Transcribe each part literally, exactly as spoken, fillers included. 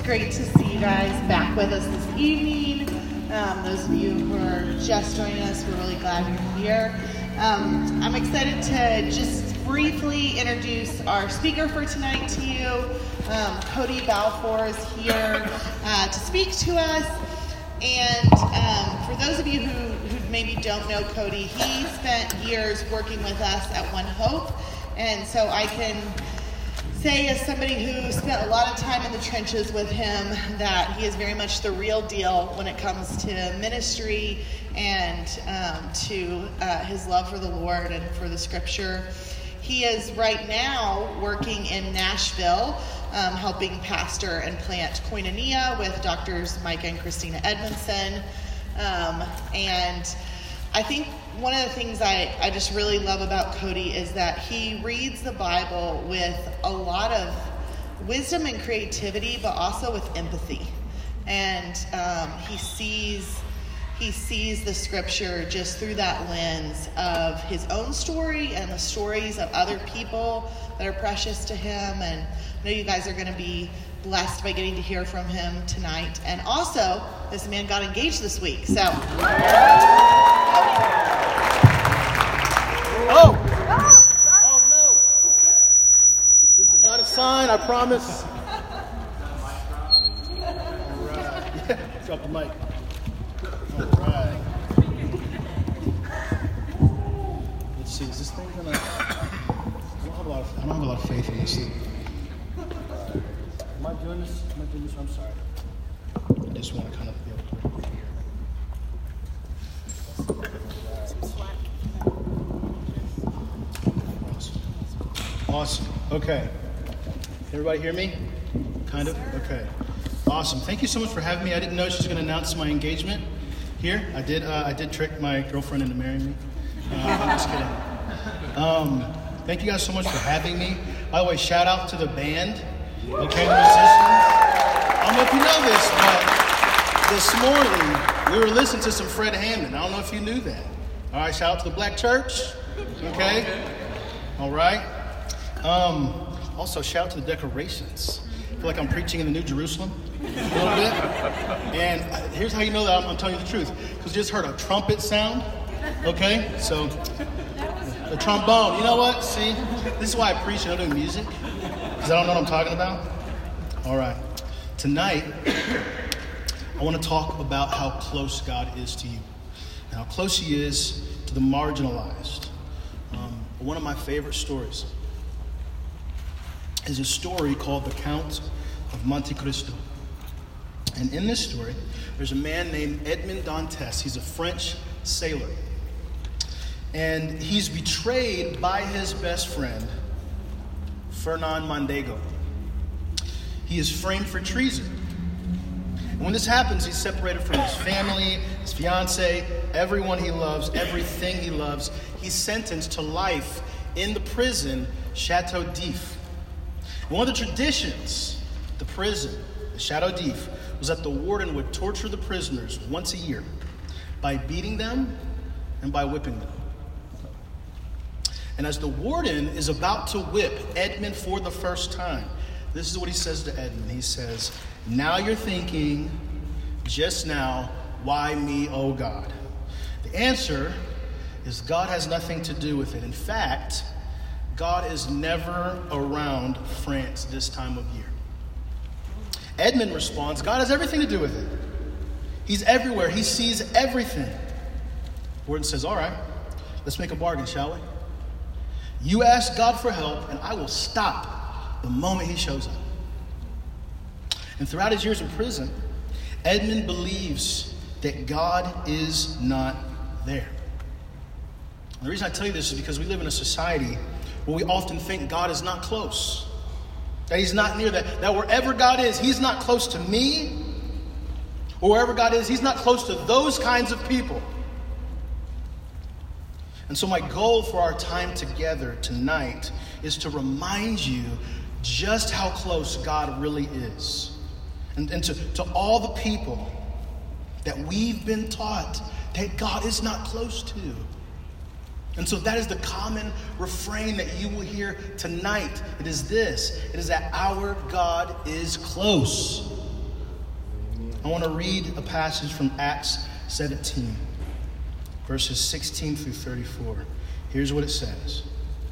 great to see you guys back with us this evening. Um, those of you who are just joining us, we're really glad you're here. Um, I'm excited to just briefly introduce our speaker for tonight to you. Um, Cody Balfour is here uh, to speak to us. And um, for those of you who, who maybe don't know Cody, he spent years working with us at One Hope. And so I can say, as somebody who spent a lot of time in the trenches with him, that he is very much the real deal when it comes to ministry and um, to uh, his love for the Lord and for the scripture. He is right now working in Nashville, um, helping pastor and plant Koinonia with Doctors Micah and Christina Edmondson. Um, and I think one of the things I, I just really love about Cody is that he reads the Bible with a lot of wisdom and creativity, but also with empathy. And um, he sees he sees the scripture just through that lens of his own story and the stories of other people that are precious to him. And I know you guys are going to be blessed by getting to hear from him tonight. And also, this man got engaged this week, so. Oh! Oh no! This is not a sign, I promise. All right. Yeah, drop the mic. All right. Let's see, is this thing gonna... I don't have a lot of, I don't have a lot of faith in this thing. Am I doing this? Am I doing this? I'm sorry. I just want to kind of be able to... Awesome. Okay. Everybody hear me? Kind of? Okay. Awesome. Thank you so much for having me. I didn't know she was going to announce my engagement here. I did uh, I did trick my girlfriend into marrying me. Uh, I'm just kidding. Um, thank you guys so much for having me. By the way, shout out to the band. Okay, the musicians. I don't know if you know this, but this morning we were listening to some Fred Hammond. I don't know if you knew that. All right, shout out to the Black Church. Okay? All right. Um, also, shout out to the decorations. I feel like I'm preaching in the New Jerusalem a little bit. And here's how you know that I'm, I'm telling you the truth. Because you just heard a trumpet sound. Okay? So, the trombone. You know what? See? This is why I preach and I don't do music. Because I don't know what I'm talking about. All right. Tonight, I want to talk about how close God is to you. And how close he is to the marginalized. Um, one of my favorite stories is a story called The Count of Monte Cristo. And in this story, there's a man named Edmond Dantes. He's a French sailor. And he's betrayed by his best friend, Fernand Mondego. He is framed for treason. And when this happens, he's separated from his family, his fiancée, everyone he loves, everything he loves. He's sentenced to life in the prison, Chateau d'If. One of the traditions, the prison, the Chateau d'If, was that the warden would torture the prisoners once a year by beating them and by whipping them. And as the warden is about to whip Edmond for the first time, this is what he says to Edmond. He says, "Now you're thinking, just now, why me, oh God?" The answer is God has nothing to do with it. In fact, God is never around France this time of year. Edmond responds, God has everything to do with it. He's everywhere. He sees everything. Warden says, all right, let's make a bargain, shall we? You ask God for help, and I will stop the moment he shows up. And throughout his years in prison, Edmond believes that God is not there. And the reason I tell you this is because we live in a society where we often think God is not close, that he's not near, that, that wherever God is, he's not close to me, or wherever God is, he's not close to those kinds of people. And so my goal for our time together tonight is to remind you just how close God really is. And, and to, to all the people that we've been taught that God is not close to. And so that is the common refrain that you will hear tonight. It is this. It is that our God is close. I want to read a passage from Acts seventeen, verses sixteen through thirty-four. Here's what it says.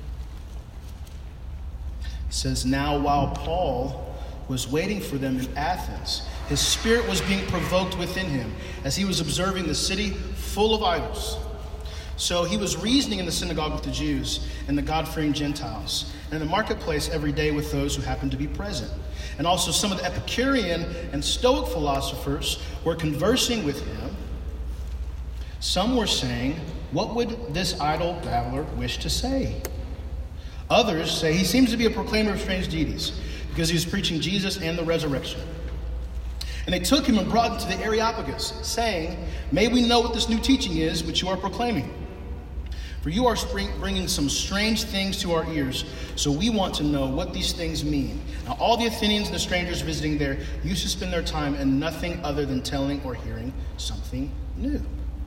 It says, "Now while Paul was waiting for them in Athens, his spirit was being provoked within him as he was observing the city full of idols. So he was reasoning in the synagogue with the Jews and the God-fearing Gentiles, and in the marketplace every day with those who happened to be present. And also some of the Epicurean and Stoic philosophers were conversing with him. Some were saying, 'What would this idle babbler wish to say?' Others say he seems to be a proclaimer of strange deities, because he was preaching Jesus and the resurrection. And they took him and brought him to the Areopagus, saying, 'May we know what this new teaching is which you are proclaiming? For you are bringing some strange things to our ears, so we want to know what these things mean.' Now all the Athenians and the strangers visiting there used to spend their time in nothing other than telling or hearing something new."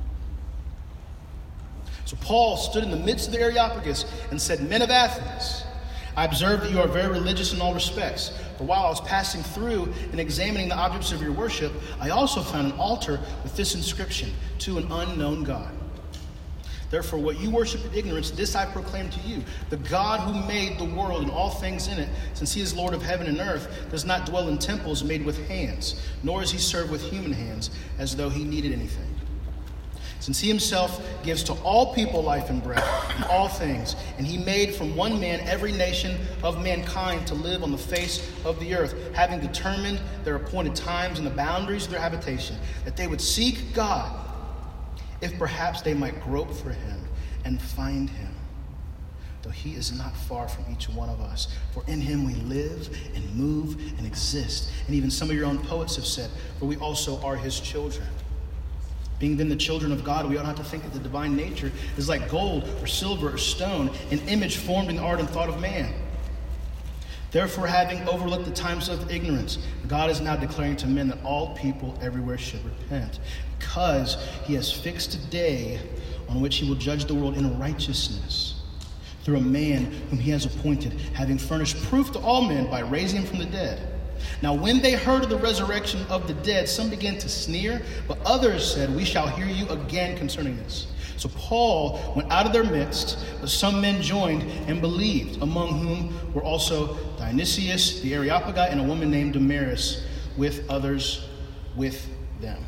So Paul stood in the midst of the Areopagus and said, "Men of Athens, I observe that you are very religious in all respects. For while I was passing through and examining the objects of your worship, I also found an altar with this inscription, 'To an unknown God.' Therefore, what you worship in ignorance, this I proclaim to you. The God who made the world and all things in it, since he is Lord of heaven and earth, does not dwell in temples made with hands, nor is he served with human hands, as though he needed anything. Since he himself gives to all people life and breath and all things, and he made from one man every nation of mankind to live on the face of the earth, having determined their appointed times and the boundaries of their habitation, that they would seek God, if perhaps they might grope for him and find him, though he is not far from each one of us. For in him we live and move and exist." And even some of your own poets have said, "For we also are his children." Being then the children of God, we ought not to think that the divine nature is like gold or silver or stone, an image formed in the art and thought of man. Therefore, having overlooked the times of ignorance, God is now declaring to men that all people everywhere should repent, because he has fixed a day on which he will judge the world in righteousness through a man whom he has appointed, having furnished proof to all men by raising him from the dead. Now when they heard of the resurrection of the dead, some began to sneer, but others said, 'We shall hear you again concerning this.' So Paul went out of their midst, but some men joined and believed, among whom were also Dionysius the Areopagite and a woman named Damaris, with others with them."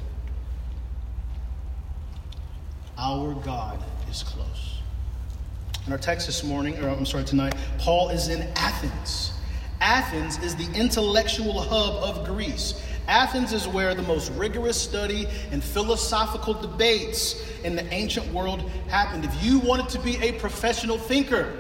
Our God is close. In our text this morning, or I'm sorry, tonight, Paul is in Athens. Athens is the intellectual hub of Greece. Athens is where the most rigorous study and philosophical debates in the ancient world happened. If you wanted to be a professional thinker,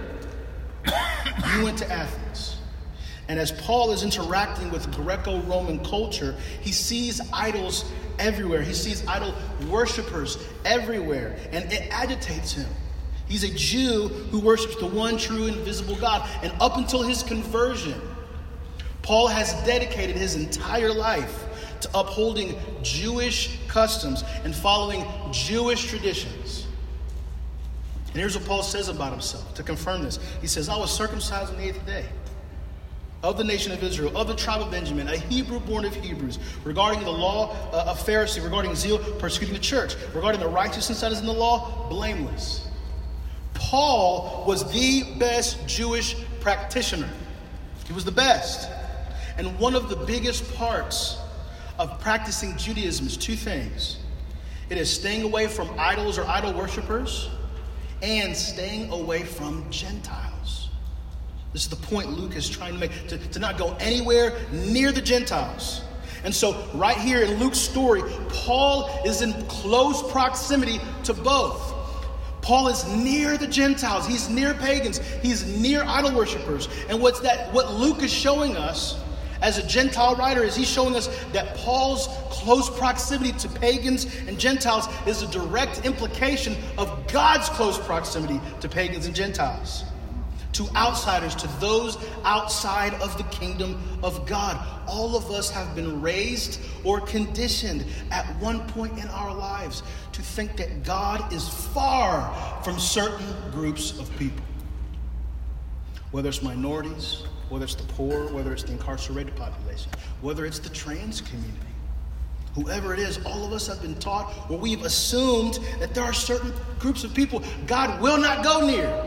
you went to Athens. And as Paul is interacting with Greco-Roman culture, he sees idols everywhere. He sees idol worshipers everywhere, and it agitates him. He's a Jew who worships the one true and invisible God. And up until his conversion, Paul has dedicated his entire life to upholding Jewish customs and following Jewish traditions. And here's what Paul says about himself to confirm this. He says, "I was circumcised on the eighth day, of the nation of Israel, of the tribe of Benjamin, a Hebrew born of Hebrews, regarding the law, uh, a Pharisee, regarding zeal, persecuting the church, regarding the righteousness that is in the law, blameless." Paul was the best Jewish practitioner. He was the best. And one of the biggest parts of practicing Judaism is two things. It is staying away from idols or idol worshipers, and staying away from Gentiles. This is the point Luke is trying to make, to, to not go anywhere near the Gentiles. And so right here in Luke's story, Paul is in close proximity to both. Paul is near the Gentiles. He's near pagans. He's near idol worshipers. And what's that? What Luke is showing us as a Gentile writer is he's showing us that Paul's close proximity to pagans and Gentiles is a direct implication of God's close proximity to pagans and Gentiles, to outsiders, to those outside of the kingdom of God. All of us have been raised or conditioned at one point in our lives to think that God is far from certain groups of people. Whether it's minorities, whether it's the poor, whether it's the incarcerated population, whether it's the trans community. Whoever it is, all of us have been taught, or we've assumed that there are certain groups of people God will not go near.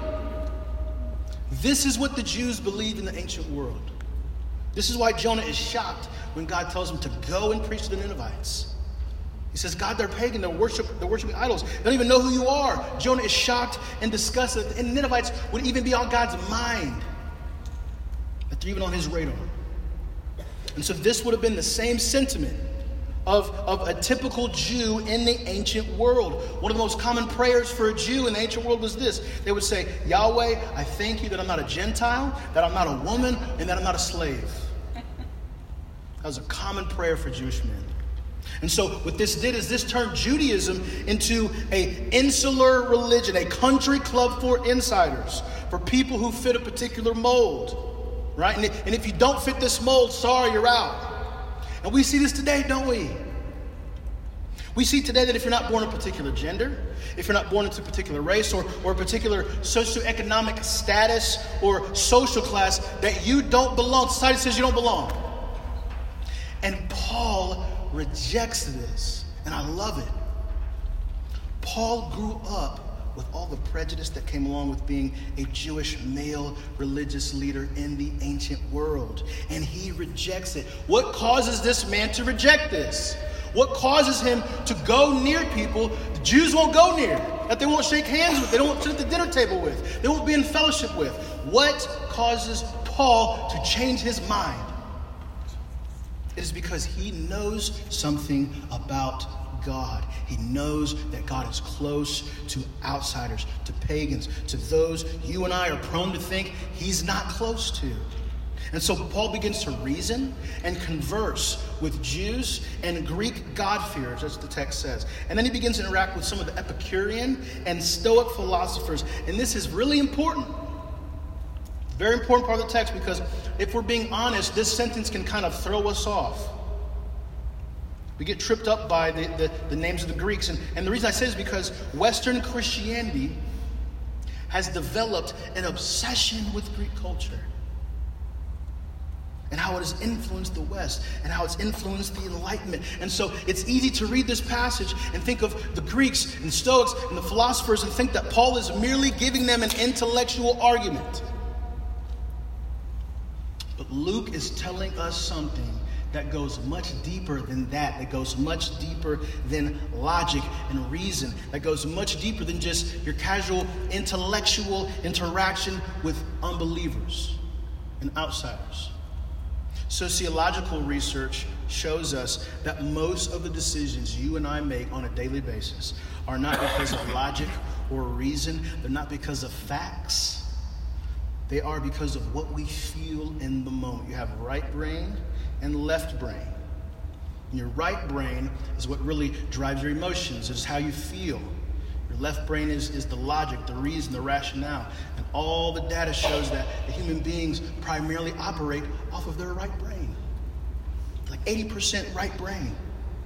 This is what the Jews believed in the ancient world. This is why Jonah is shocked when God tells him to go and preach to the Ninevites. He says, God, they're pagan, they're, worship, they're worshiping idols. They don't even know who you are. Jonah is shocked and disgusted. And the Ninevites would even be on God's mind. That they're even on his radar. And so this would have been the same sentiment of, of a typical Jew in the ancient world. One of the most common prayers for a Jew in the ancient world was this. They would say, Yahweh, I thank you that I'm not a Gentile, that I'm not a woman, and that I'm not a slave. That was a common prayer for Jewish men. And so what this did is this turned Judaism into an insular religion, a country club for insiders, for people who fit a particular mold, right? And, and if you don't fit this mold, sorry, you're out. And we see this today, don't we? We see today that if you're not born a particular gender, if you're not born into a particular race or, or a particular socioeconomic status or social class, that you don't belong. Society says you don't belong. And Paul rejects this, and I love it. Paul grew up with all the prejudice that came along with being a Jewish male religious leader in the ancient world, and he rejects it. What causes this man to reject this? What causes him to go near people the Jews won't go near, that they won't shake hands with, they don't sit at the dinner table with, they won't be in fellowship with? What causes Paul to change his mind? It is because he knows something about God. He knows that God is close to outsiders, to pagans, to those you and I are prone to think he's not close to. And so Paul begins to reason and converse with Jews and Greek God-fearers, as the text says. And then he begins to interact with some of the Epicurean and Stoic philosophers. And this is really important. Very important part of the text, because if we're being honest, this sentence can kind of throw us off. We get tripped up by the, the, the names of the Greeks. And, and the reason I say this is because Western Christianity has developed an obsession with Greek culture and how it has influenced the West and how it's influenced the Enlightenment. And so it's easy to read this passage and think of the Greeks and Stoics and the philosophers and think that Paul is merely giving them an intellectual argument. But Luke is telling us something that goes much deeper than that, that goes much deeper than logic and reason, that goes much deeper than just your casual intellectual interaction with unbelievers and outsiders. Sociological research shows us that most of the decisions you and I make on a daily basis are not because of logic or reason. They're not because of facts. They are because of what we feel in the moment. You have right brain and left brain. And your right brain is what really drives your emotions. It's how you feel. Your left brain is, is the logic, the reason, the rationale. And all the data shows that the human beings primarily operate off of their right brain. Like eighty percent right brain.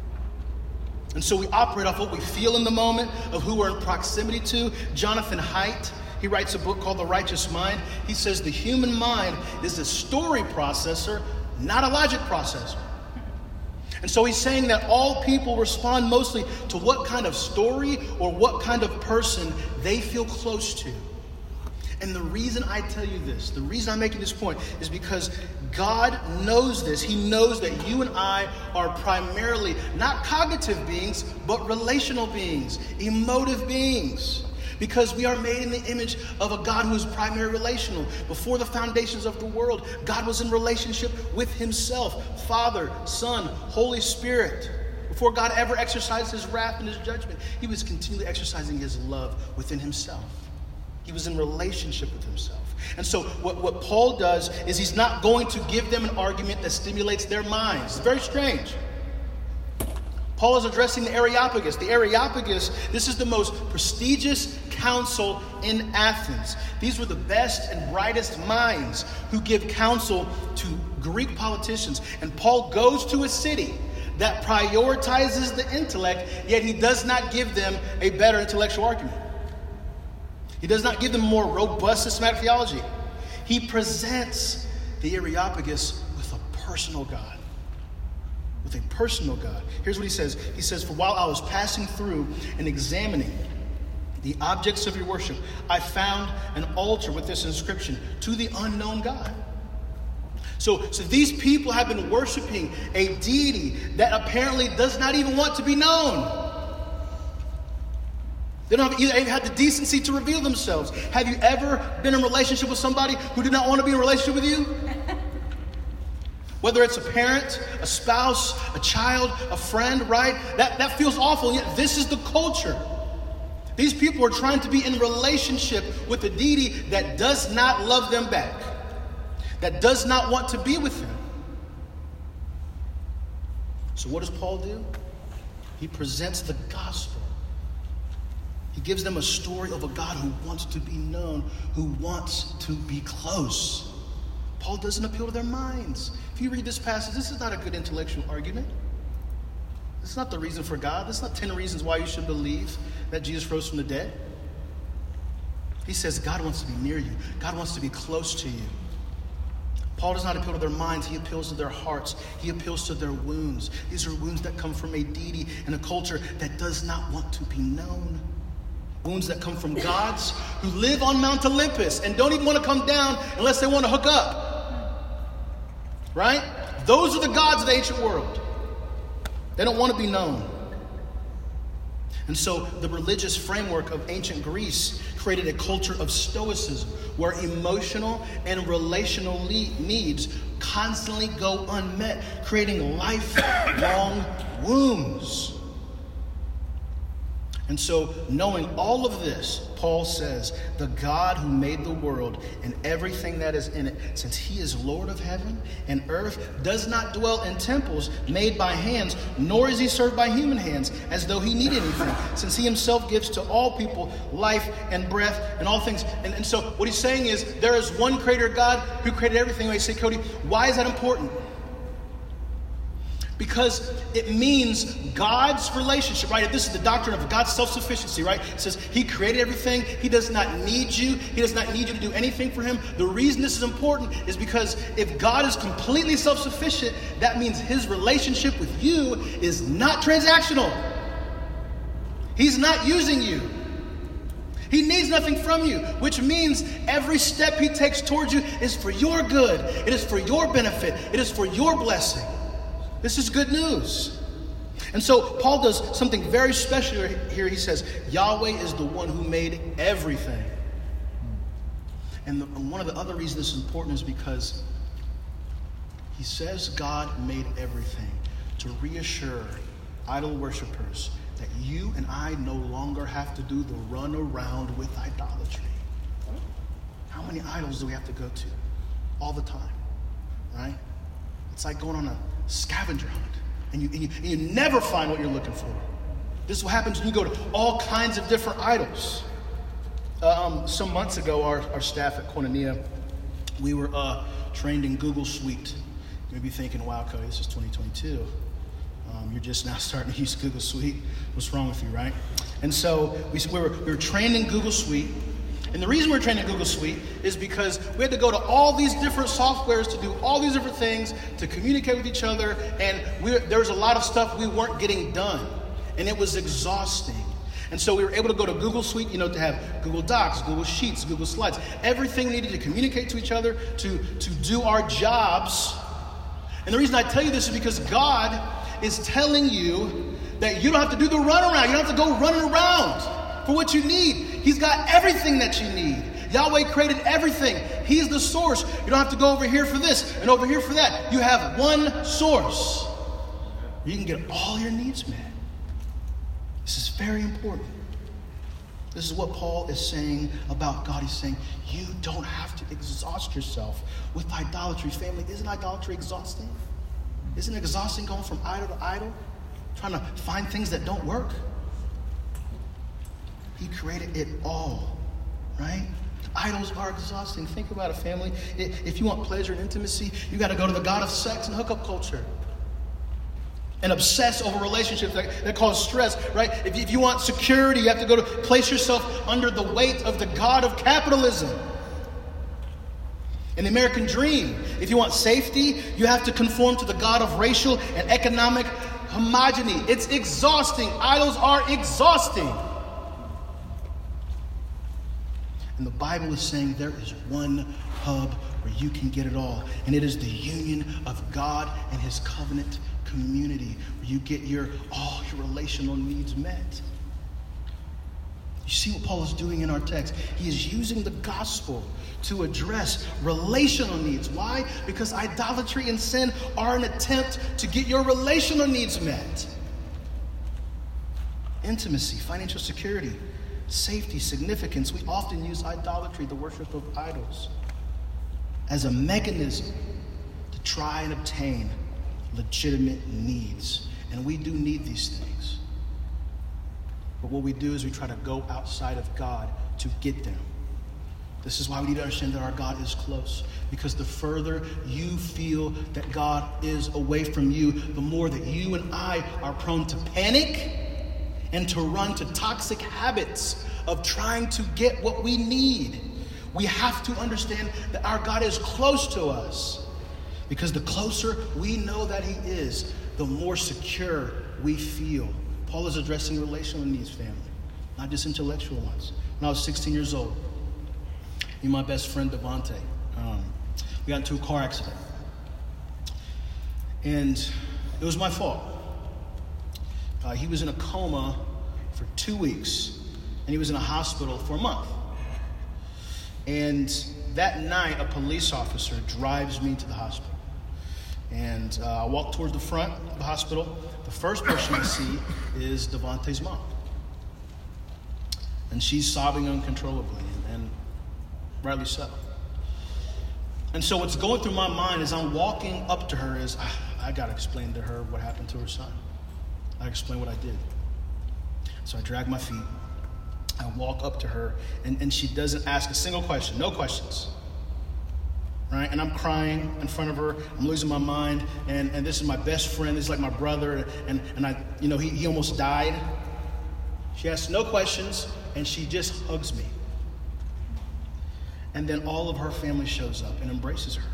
And so we operate off what we feel in the moment, of who we're in proximity to. Jonathan Haidt, he writes a book called The Righteous Mind. He says the human mind is a story processor, not a logic processor. And so he's saying that all people respond mostly to what kind of story or what kind of person they feel close to. And the reason I tell you this, the reason I'm making this point, is because God knows this. He knows that you and I are primarily not cognitive beings, but relational beings, emotive beings. Because we are made in the image of a God who is primarily relational. Before the foundations of the world, God was in relationship with himself. Father, Son, Holy Spirit. Before God ever exercised his wrath and his judgment, he was continually exercising his love within himself. He was in relationship with himself. And so what, what Paul does is he's not going to give them an argument that stimulates their minds. It's very strange. Paul is addressing the Areopagus. The Areopagus, this is the most prestigious council in Athens. These were the best and brightest minds who give counsel to Greek politicians. And Paul goes to a city that prioritizes the intellect, yet he does not give them a better intellectual argument. He does not give them more robust systematic theology. He presents the Areopagus with a personal God. with a personal God. Here's what he says. He says, for while I was passing through and examining the objects of your worship, I found an altar with this inscription, to the unknown God. So, so these people have been worshiping a deity that apparently does not even want to be known. They don't have, either have the decency to reveal themselves. Have you ever been in a relationship with somebody who did not want to be in a relationship with you? Whether it's a parent, a spouse, a child, a friend, right? That, that feels awful. Yet this is the culture. These people are trying to be in relationship with a deity that does not love them back, that does not want to be with them. So what does Paul do? He presents the gospel. He gives them a story of a God who wants to be known, who wants to be close. Paul doesn't appeal to their minds. If you read this passage, this is not a good intellectual argument. This is not the reason for God. This is not ten reasons why you should believe that Jesus rose from the dead. He says God wants to be near you. God wants to be close to you. Paul does not appeal to their minds. He appeals to their hearts. He appeals to their wounds. These are wounds that come from a deity and a culture that does not want to be known. Wounds that come from gods who live on Mount Olympus and don't even want to come down unless they want to hook up. Right? Those are the gods of the ancient world. They don't want to be known. And so the religious framework of ancient Greece created a culture of stoicism where emotional and relational needs constantly go unmet, creating lifelong wounds. And so, knowing all of this, Paul says, the God who made the world and everything that is in it, since he is Lord of heaven and earth, does not dwell in temples made by hands, nor is he served by human hands, as though he needed anything, since he himself gives to all people life and breath and all things. And, and so, what he's saying is, there is one creator God who created everything. I say, Cody, why is that important? Because it means God's relationship, right? This is the doctrine of God's self-sufficiency, right? It says he created everything. He does not need you. He does not need you to do anything for him. The reason this is important is because if God is completely self-sufficient, that means his relationship with you is not transactional. He's not using you. He needs nothing from you, which means every step he takes towards you is for your good. It is for your benefit. It is for your blessing. This is good news. And so Paul does something very special here. He says, Yahweh is the one who made everything. And, the, and one of the other reasons this is important is because he says God made everything to reassure idol worshipers that you and I no longer have to do the run around with idolatry. How many idols do we have to go to? All the time, right? It's like going on a scavenger hunt, and you, and you and you never find what you're looking for. This is what happens when you go to all kinds of different idols. Um, some months ago, our, our staff at Koinonia, we were uh, trained in Google Suite. You may be thinking, wow, Cody, this is twenty twenty-two. Um, you're just now starting to use Google Suite. What's wrong with you, right? And so we, we, were, we were trained in Google Suite. And the reason we're trained in Google Suite is because we had to go to all these different softwares to do all these different things, to communicate with each other, and we, there was a lot of stuff we weren't getting done, and it was exhausting. And so we were able to go to Google Suite, you know, to have Google Docs, Google Sheets, Google Slides, everything we needed to communicate to each other, to, to do our jobs. And the reason I tell you this is because God is telling you that you don't have to do the runaround. You don't have to go running around for what you need. He's got everything that you need. Yahweh created everything. He's the source. You don't have to go over here for this and over here for that. You have one source. You can get all your needs met. This is very important. This is what Paul is saying about God. He's saying, you don't have to exhaust yourself with idolatry. Family, isn't idolatry exhausting? Isn't it exhausting going from idol to idol? Trying to find things that don't work? He created it all, right? Idols are exhausting. Think about it, family. If you want pleasure and intimacy, you got to go to the god of sex and hookup culture and obsess over relationships that, that cause stress, right? If you, if you want security, you have to go to place yourself under the weight of the god of capitalism. In the American dream, if you want safety, you have to conform to the God of racial and economic homogeny. It's exhausting. Idols are exhausting. And the Bible is saying there is one hub where you can get it all. And it is the union of God and his covenant community, where you get your all your relational needs met. You see what Paul is doing in our text? He is using the gospel to address relational needs. Why? Because idolatry and sin are an attempt to get your relational needs met. Intimacy, financial security, safety, significance. We often use idolatry, the worship of idols, as a mechanism to try and obtain legitimate needs. And we do need these things. But what we do is we try to go outside of God to get them. This is why we need to understand that our God is close. Because the further you feel that God is away from you, the more that you and I are prone to panic and to run to toxic habits of trying to get what we need. We have to understand that our God is close to us. Because the closer we know that he is, the more secure we feel. Paul is addressing relational needs, family, not just intellectual ones. When I was sixteen years old, me and my best friend, Devontae, um, we got into a car accident. And it was my fault. Uh, he was in a coma for two weeks, and he was in a hospital for a month. And that night, a police officer drives me to the hospital. And uh, I walk towards the front of the hospital. The first person I see is Devontae's mom. And she's sobbing uncontrollably, and, and rightly so. And so what's going through my mind as I'm walking up to her is, ah, I got to explain to her what happened to her son. I explain what I did. So I drag my feet. I walk up to her, and, and she doesn't ask a single question. No questions. Right? And I'm crying in front of her. I'm losing my mind. And, and this is my best friend. This is like my brother. And, and I, you know, he, he almost died. She asks no questions, and she just hugs me. And then all of her family shows up and embraces her.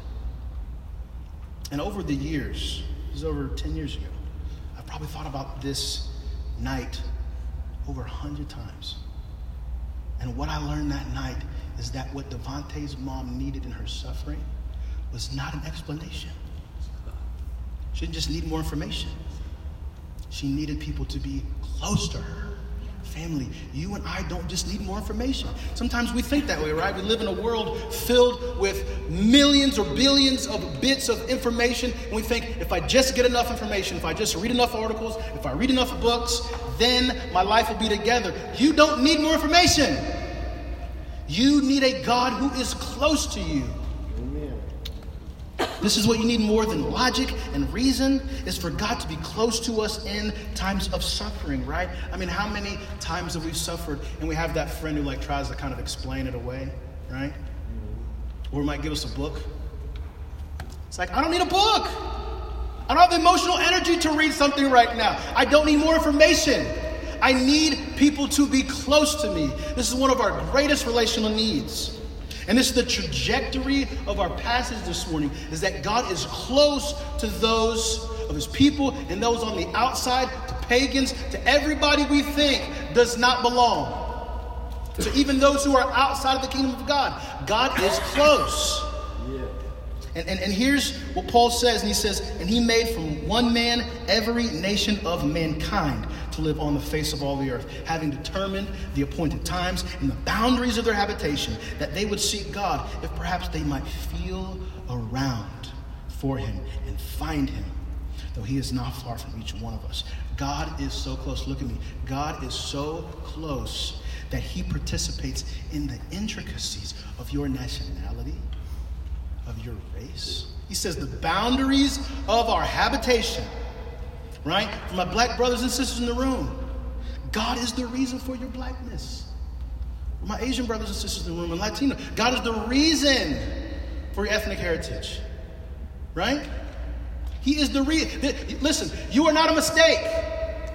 And over the years, this is over ten years ago, I probably thought about this night over a hundred times. And what I learned that night is that what Devontae's mom needed in her suffering was not an explanation. She didn't just need more information. She needed people to be close to her. Family, you and I don't just need more information. Sometimes we think that way, right? We live in a world filled with millions or billions of bits of information, and we think, if I just get enough information, if I just read enough articles, if I read enough books, then my life will be together. You don't need more information. You need a God who is close to you. Amen. This is what you need more than logic and reason, is for God to be close to us in times of suffering, right? I mean, how many times have we suffered and we have that friend who like tries to kind of explain it away, right? Or might give us a book. It's like, I don't need a book. I don't have the emotional energy to read something right now. I don't need more information. I need people to be close to me. This is one of our greatest relational needs. And this is the trajectory of our passage this morning, is that God is close to those of his people and those on the outside, to pagans, to everybody we think does not belong. To even those who are outside of the kingdom of God. God is close. Yeah. And, and, and here's what Paul says, and he says, and he made from one man every nation of mankind to live on the face of all the earth, having determined the appointed times and the boundaries of their habitation, that they would seek God, if perhaps they might feel around for him and find him, though he is not far from each one of us. God is so close. Look at me. God is so close that he participates in the intricacies of your nationality, of your race. He says the boundaries of our habitation. Right? For my black brothers and sisters in the room, God is the reason for your blackness. For my Asian brothers and sisters in the room and Latino, God is the reason for your ethnic heritage. Right? He is the reason. Listen, you are not a mistake.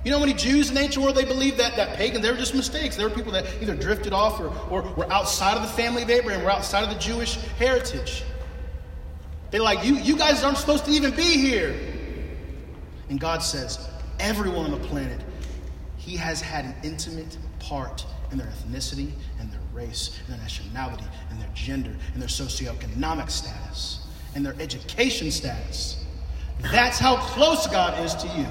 You know how many Jews in the ancient world, they believed that, that pagans, they were just mistakes. There were people that either drifted off or, or were outside of the family of Abraham, were outside of the Jewish heritage. They're like, you, you guys aren't supposed to even be here. And God says, everyone on the planet, he has had an intimate part in their ethnicity and their race and their nationality and their gender and their socioeconomic status and their education status. That's how close God is to you.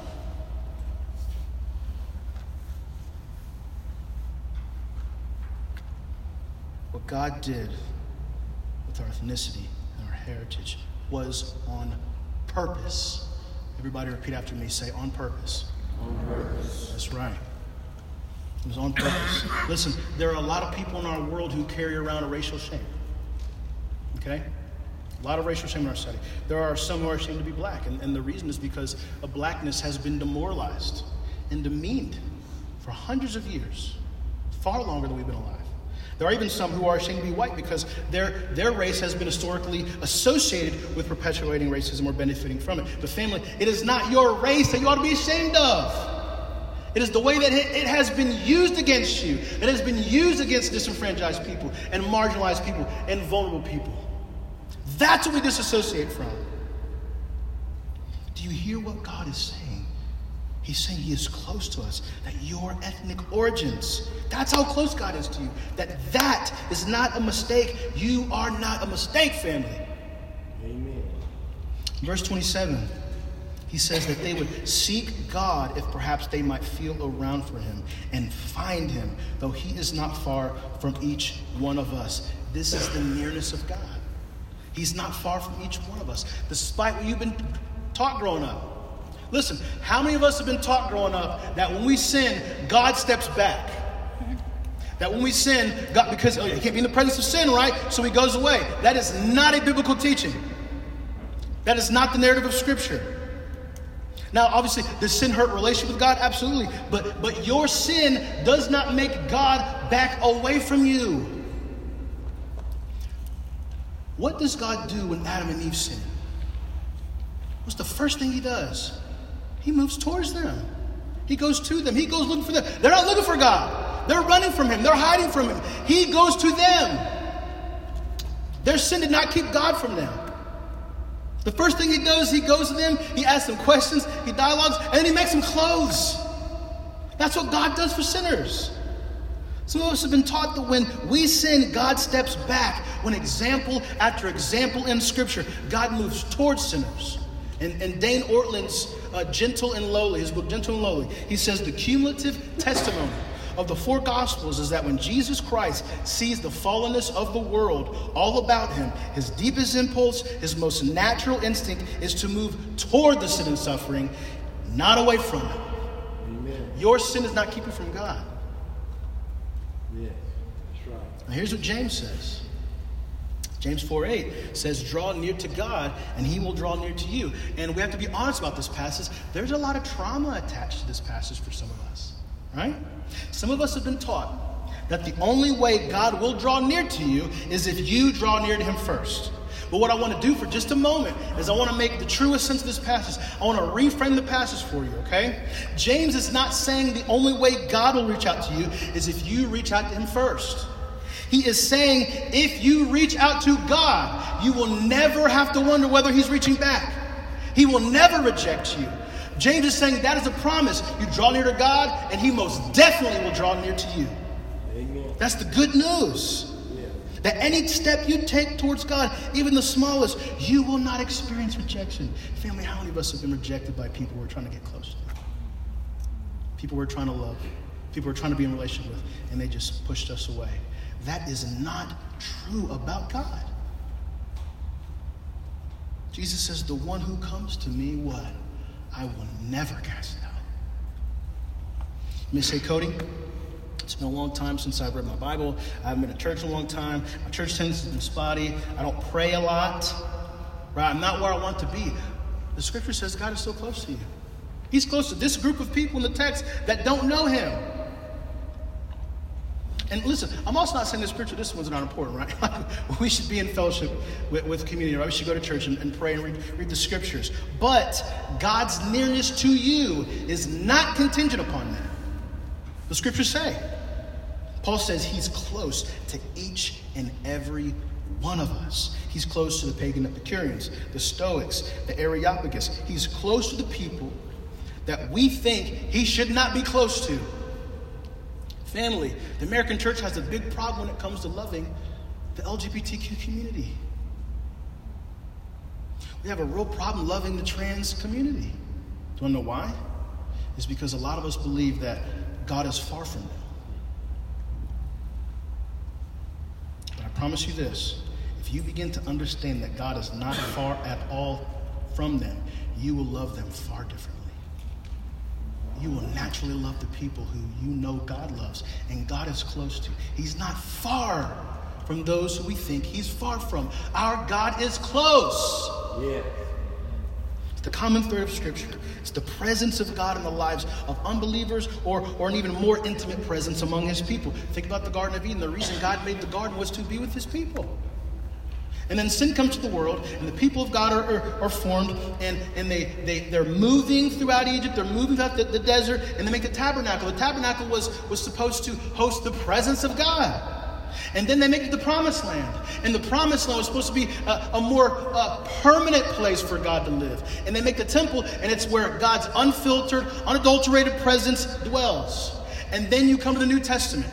What God did with our ethnicity and our heritage was on purpose. Everybody repeat after me. Say, on purpose. On purpose. That's right. It was on purpose. Listen, there are a lot of people in our world who carry around a racial shame. Okay? A lot of racial shame in our society. There are some who are ashamed to be black. And, and the reason is because a blackness has been demoralized and demeaned for hundreds of years. Far longer than we've been alive. There are even some who are ashamed to be white because their, their race has been historically associated with perpetuating racism or benefiting from it. But family, it is not your race that you ought to be ashamed of. It is the way that it, it has been used against you. It has been used against disenfranchised people and marginalized people and vulnerable people. That's what we disassociate from. Do you hear what God is saying? He's saying he is close to us, that your ethnic origins, that's how close God is to you. That that is not a mistake. You are not a mistake, family. Amen. Verse twenty-seven, he says that they would seek God if perhaps they might feel around for him and find him, though he is not far from each one of us. This is the nearness of God. He's not far from each one of us, despite what you've been taught growing up. Listen, how many of us have been taught growing up that when we sin, God steps back? That when we sin, God, because oh, you can't be in the presence of sin, right? So he goes away. That is not a biblical teaching. That is not the narrative of Scripture. Now, obviously, does sin hurt relationship with God? Absolutely. But, but your sin does not make God back away from you. What does God do when Adam and Eve sin? What's the first thing he does? He moves towards them. He goes to them. He goes looking for them. They're not looking for God. They're running from him. They're hiding from him. He goes to them. Their sin did not keep God from them. The first thing he does, he goes to them. He asks them questions. He dialogues. And then he makes them clothes. That's what God does for sinners. Some of us have been taught that when we sin, God steps back. When example after example in Scripture, God moves towards sinners. And, and Dane Ortland's uh, Gentle and Lowly, his book Gentle and Lowly, he says the cumulative testimony of the four Gospels is that when Jesus Christ sees the fallenness of the world all about him, his deepest impulse, his most natural instinct is to move toward the sin and suffering, not away from it. Amen. Your sin does not keep you from God. Yes, that's right. Now here's what James says. James four eight says, draw near to God and he will draw near to you. And we have to be honest about this passage. There's a lot of trauma attached to this passage for some of us, right? Some of us have been taught that the only way God will draw near to you is if you draw near to him first. But what I want to do for just a moment is I want to make the truest sense of this passage. I want to reframe the passage for you, okay? James is not saying the only way God will reach out to you is if you reach out to him first. He is saying if you reach out to God, you will never have to wonder whether he's reaching back. He will never reject you. James is saying that is a promise. You draw near to God, and he most definitely will draw near to you. Amen. That's the good news. Yeah. That any step you take towards God, even the smallest, you will not experience rejection. Family, how many of us have been rejected by people we're trying to get close to? People we're trying to love. People we're trying to be in a relationship with, and they just pushed us away. That is not true about God. Jesus says, the one who comes to me, what? I will never cast out. You may say, Cody, it's been a long time since I've read my Bible. I haven't been to church in a long time. My church attendance has been spotty. I don't pray a lot. Right? I'm not where I want to be. The scripture says God is so close to you. He's close to this group of people in the text that don't know him. And listen, I'm also not saying the spiritual disciplines are not important, right? We should be in fellowship with, with community, right? We should go to church and, and pray and read, read the scriptures. But God's nearness to you is not contingent upon that. The scriptures say. Paul says he's close to each and every one of us. He's close to the pagan Epicureans, the Stoics, the Areopagus. He's close to the people that we think he should not be close to. Family, the American church has a big problem when it comes to loving the L G B T Q community. We have a real problem loving the trans community. Do you want to know why? It's because a lot of us believe that God is far from them. But I promise you this, if you begin to understand that God is not far at all from them, you will love them far differently. You will naturally love the people who you know God loves and God is close to. He's not far from those who we think he's far from. Our God is close. Yeah. It's the common thread of Scripture. It's the presence of God in the lives of unbelievers, or, or an even more intimate presence among his people. Think about the Garden of Eden. The reason God made the garden was to be with his people. And then sin comes to the world, and the people of God are, are, are formed, and, and they, they, they're moving throughout Egypt, they're moving throughout the, the desert, and they make the tabernacle. The tabernacle was, was supposed to host the presence of God. And then they make it the promised land. And the promised land was supposed to be a, a more uh, permanent place for God to live. And they make the temple, and it's where God's unfiltered, unadulterated presence dwells. And then you come to the New Testament.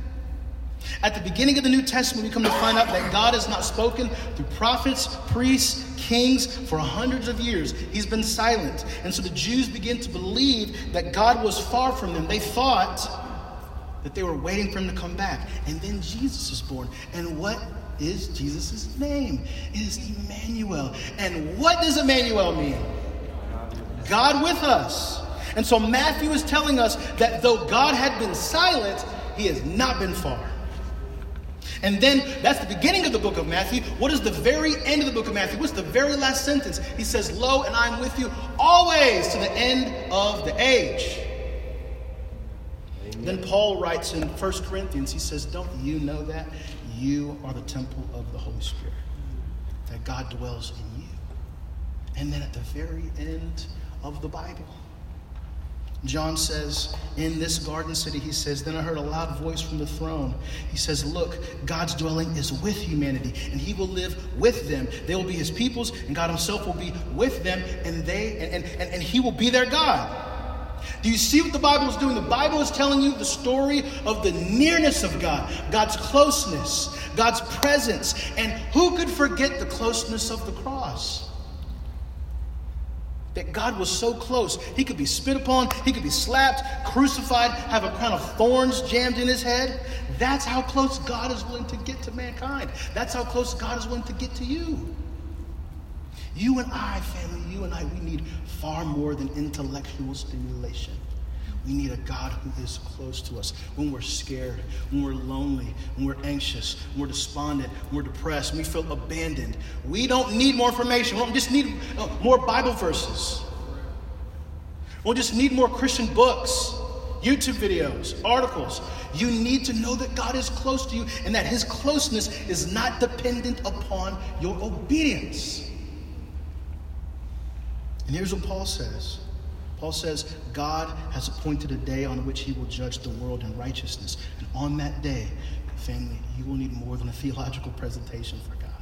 At the beginning of the New Testament, we come to find out that God has not spoken through prophets, priests, kings for hundreds of years. He's been silent. And so the Jews begin to believe that God was far from them. They thought that they were waiting for him to come back. And then Jesus is born. And what is Jesus' name? It is Emmanuel. And what does Emmanuel mean? God with us. And so Matthew is telling us that though God had been silent, he has not been far. And then that's the beginning of the book of Matthew. What is the very end of the book of Matthew? What's the very last sentence? He says, "Lo, and I'm with you always to the end of the age." Amen. Then Paul writes in First Corinthians, he says, "Don't you know that you are the temple of the Holy Spirit, that God dwells in you?" And then at the very end of the Bible, John says, in this garden city, he says, "Then I heard a loud voice from the throne." He says, "Look, God's dwelling is with humanity, and he will live with them. They will be his peoples, and God himself will be with them, and they and, and, and he will be their God." Do you see what the Bible is doing? The Bible is telling you the story of the nearness of God, God's closeness, God's presence. And who could forget the closeness of the cross? That God was so close. He could be spit upon, he could be slapped, crucified, have a crown of thorns jammed in his head. That's how close God is willing to get to mankind. That's how close God is willing to get to you. You and I, family, you and I, we need far more than intellectual stimulation. We need a God who is close to us when we're scared, when we're lonely, when we're anxious, when we're despondent, when we're depressed, when we feel abandoned. We don't need more information. We don't just need uh, more Bible verses. We don't just need more Christian books, YouTube videos, articles. You need to know that God is close to you and that his closeness is not dependent upon your obedience. And here's what Paul says. Paul says, God has appointed a day on which he will judge the world in righteousness. And on that day, family, you will need more than a theological presentation for God.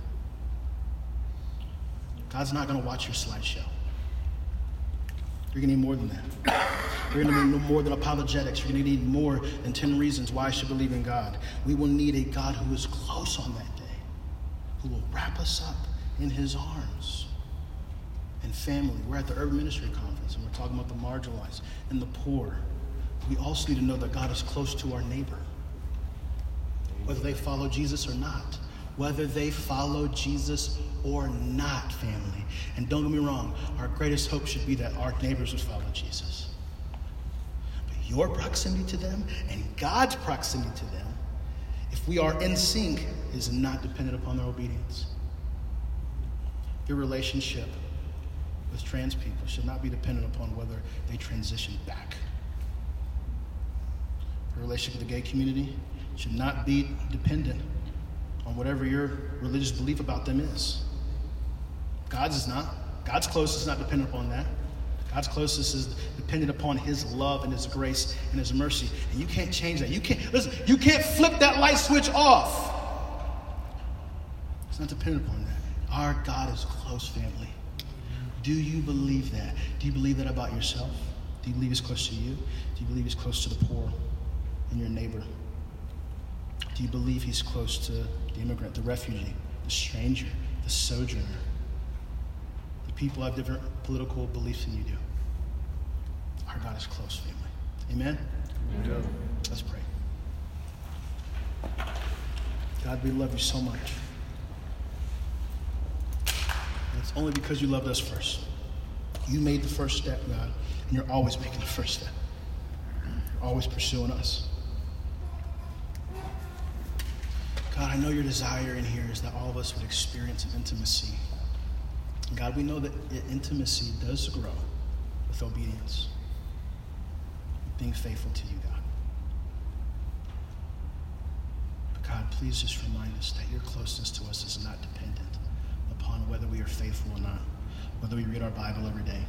God's not going to watch your slideshow. You're going to need more than that. You're going to need more than apologetics. You're going to need more than ten reasons why I should believe in God. We will need a God who is close on that day, who will wrap us up in his arms. And family, we're at the Urban Ministry Conference, and we're talking about the marginalized and the poor. We also need to know that God is close to our neighbor, whether they follow Jesus or not. Whether they follow Jesus or not, family. And don't get me wrong, our greatest hope should be that our neighbors would follow Jesus. But your proximity to them and God's proximity to them, if we are in sync, is not dependent upon their obedience. Your relationship with trans people should not be dependent upon whether they transition back. Your relationship with the gay community should not be dependent on whatever your religious belief about them is. God's is not. God's closeness is not dependent upon that. God's closeness is dependent upon his love and his grace and his mercy. And you can't change that. You can't, listen, you can't flip that light switch off. It's not dependent upon that. Our God is close, family. Do you believe that? Do you believe that about yourself? Do you believe he's close to you? Do you believe he's close to the poor and your neighbor? Do you believe he's close to the immigrant, the refugee, the stranger, the sojourner? The people have different political beliefs than you do. Our God is close, family. Amen? Amen. Let's pray. God, we love you so much. And it's only because you loved us first. You made the first step, God, and you're always making the first step. You're always pursuing us. God, I know your desire in here is that all of us would experience an intimacy. And God, we know that intimacy does grow with obedience, with being faithful to you, God. But God, please just remind us that your closeness to us is not dependent upon whether we are faithful or not, whether we read our Bible every day,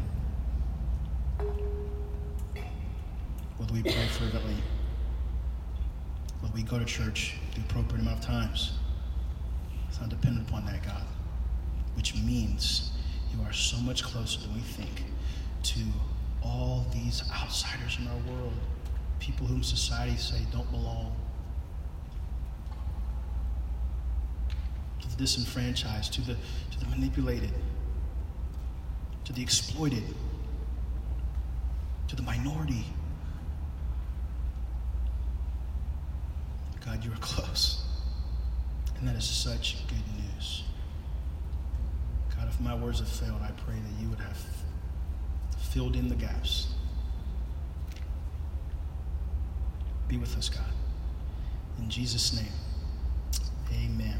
whether we pray fervently, whether we go to church the appropriate amount of times. It's not dependent upon that, God, which means you are so much closer than we think to all these outsiders in our world, people whom society say don't belong, to the disenfranchised, to the, to the manipulated, to the exploited, to the minority. God, you are close. And that is such good news. God, if my words have failed, I pray that you would have filled in the gaps. Be with us, God. In Jesus' name, amen.